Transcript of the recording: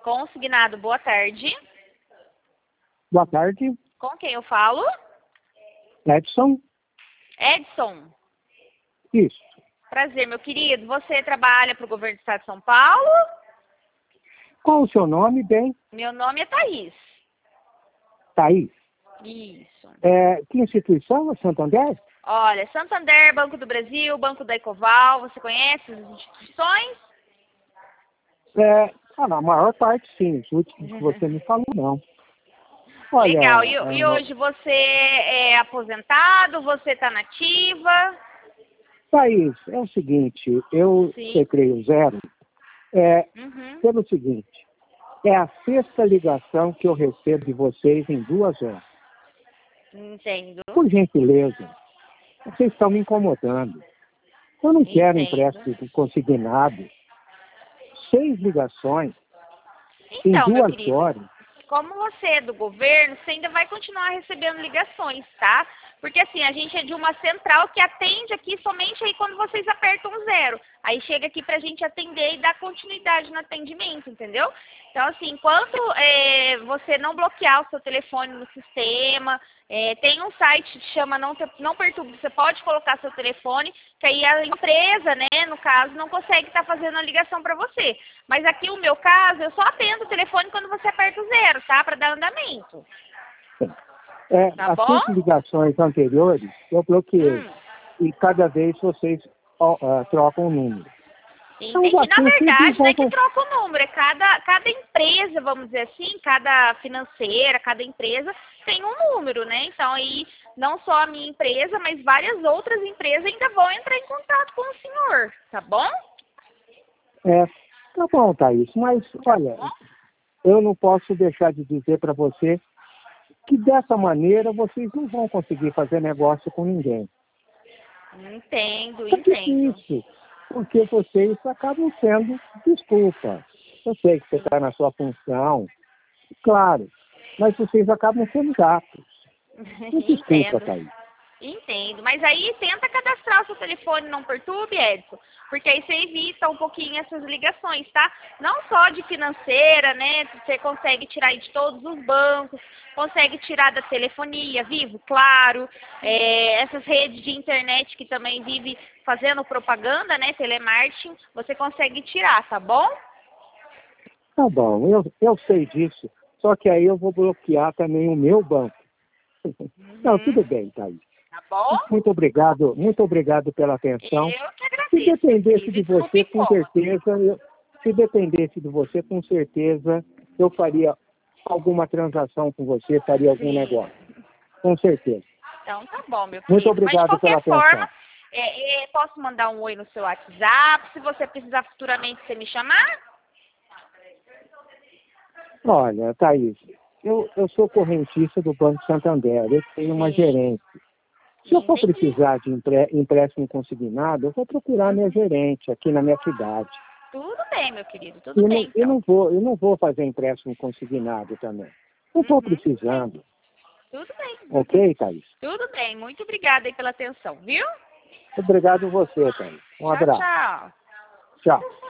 Consignado, boa tarde. Boa tarde, Com quem eu falo? Edson. Edson. Isso. Prazer, meu querido. Você trabalha para o governo do estado de São Paulo? Qual o seu nome, bem? Meu nome é Thaís. Thaís. Isso. Que instituição? Santander? Olha, Santander, Banco do Brasil, Banco da Ecoval, você conhece as instituições? Na maior parte sim, os últimos que você me falou, não. Olha, Legal. E hoje você é aposentado? Você está nativa? Thaís, é o seguinte, eu Sim. teclei o zero pelo seguinte, é a sexta ligação que eu recebo de vocês em 2 horas. Entendo. Por gentileza, vocês estão me incomodando. Eu não quero empréstimo consignado. 6 ligações em Então, meu 2 querido, horas. como você é do governo, você ainda vai continuar recebendo ligações, tá? Porque assim, a gente é de uma central que atende aqui somente aí quando vocês apertam o zero. Aí chega aqui pra gente atender e dar continuidade no atendimento, entendeu? Então, assim, enquanto você não bloquear o seu telefone no sistema, tem um site que chama Não Perturbe, você pode colocar seu telefone, que aí a empresa, né, no caso, não consegue estar fazendo a ligação para você. Mas aqui, o meu caso, eu só atendo o telefone quando você aperta o zero, tá? Para dar andamento. Tá bom? As 5 ligações anteriores, eu bloqueei. E cada vez vocês trocam o número. Entendi. Na verdade, não é que troca o número, é cada empresa, vamos dizer assim, cada financeira, cada empresa tem um número, né? Então aí, não só a minha empresa, mas várias outras empresas ainda vão entrar em contato com o senhor, tá bom? Tá bom, Thaís, mas olha, eu não posso deixar de dizer para você que dessa maneira vocês não vão conseguir fazer negócio com ninguém. Entendo. Difícil, porque vocês acabam sendo desculpa. Eu sei que você está na sua função, claro, mas vocês acabam sendo gatos. Desculpa, Thaís. Entendo, mas aí tenta cadastrar o seu telefone Não Perturbe, Edson, porque aí você evita um pouquinho essas ligações, tá? Não só de financeira, né? Você consegue tirar aí de todos os bancos, consegue tirar da telefonia, Vivo, Claro, essas redes de internet que também vive fazendo propaganda, né? Telemarketing, você consegue tirar, tá bom? Tá bom, eu sei disso, só que aí eu vou bloquear também o meu banco. Não, tudo bem, Thaís. Tá bom? Muito obrigado pela atenção. Eu que agradeço. Se dependesse de você, com certeza, com certeza, eu faria alguma transação com você, faria algum negócio. Com certeza. Então tá bom, meu querido. Muito obrigado pela atenção. Mas de qualquer forma, posso mandar um oi no seu WhatsApp, se você precisar futuramente você me chamar? Olha, Thaís, eu sou correntista do Banco Santander, eu tenho uma gerência. Se eu for precisar de empréstimo consignado, eu vou procurar minha gerente aqui na minha cidade. Tudo bem, meu querido, tudo bem. Então. Eu não vou fazer empréstimo consignado também. Não estou precisando. Tudo bem. Ok, Thaís? Tudo bem, muito obrigada aí pela atenção, viu? Obrigado a você, Thaís. Um abraço. Tchau. Tchau.